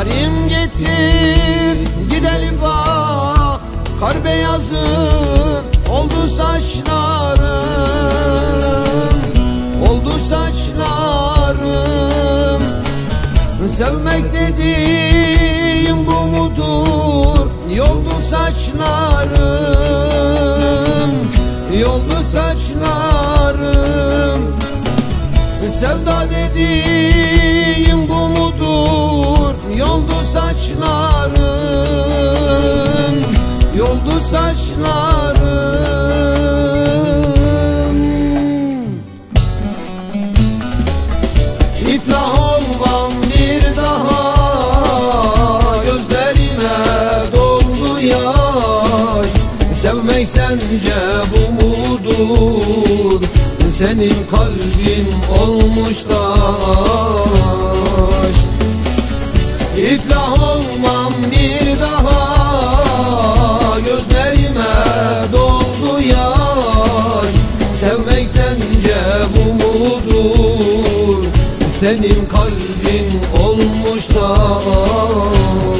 Yarim getir gidelim bak, kar beyazı oldu saçlarım, oldu saçlarım. Sevmek dediğim bu mudur? Yoldu saçlarım, yoldu saçlarım. Sevda dediğim bu mudur? Yoldu saçlarım, yoldu saçlarım. İflah olmam bir daha, gözlerime doldu yaş. Sevmek sence bu mudur? Senin kalbin olmuş taş. İflah olmam bir daha, gözlerime doldu yaş. Sevmek sence bu mudur? Senin kalbin olmuş taş.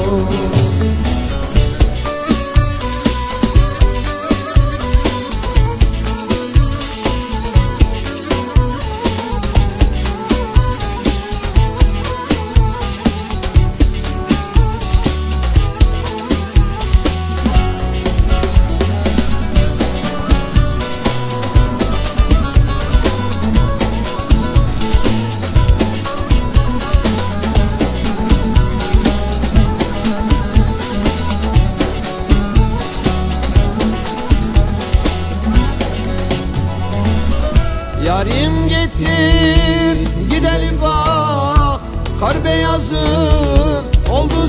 Yarim getir gidelim bak, kar beyazı oldu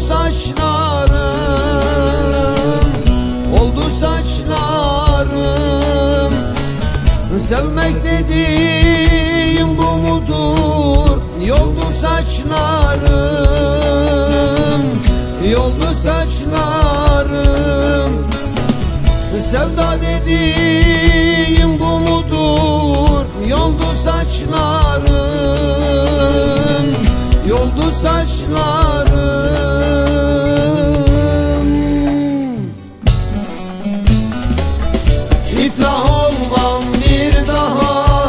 saçlarım, oldu saçlarım. Sevmek dediğim bu mudur? Yoldu saçlarım, yoldu saçlarım. Sevda dediğim bu mudur? Yoldu saçlarım, yoldu saçlarım. İflah olmam bir daha,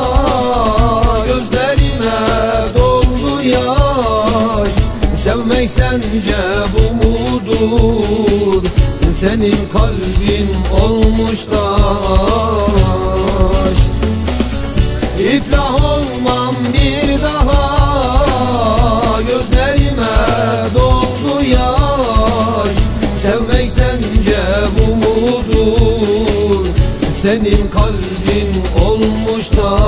gözlerime doldu yaş. Sevmek sence bu mudur? Senin kalbin olmuş taş. İflah olmam bir daha, gözlerime doldu yaş. Sevmek sence bu mudur? Senin kalbin olmuş taş.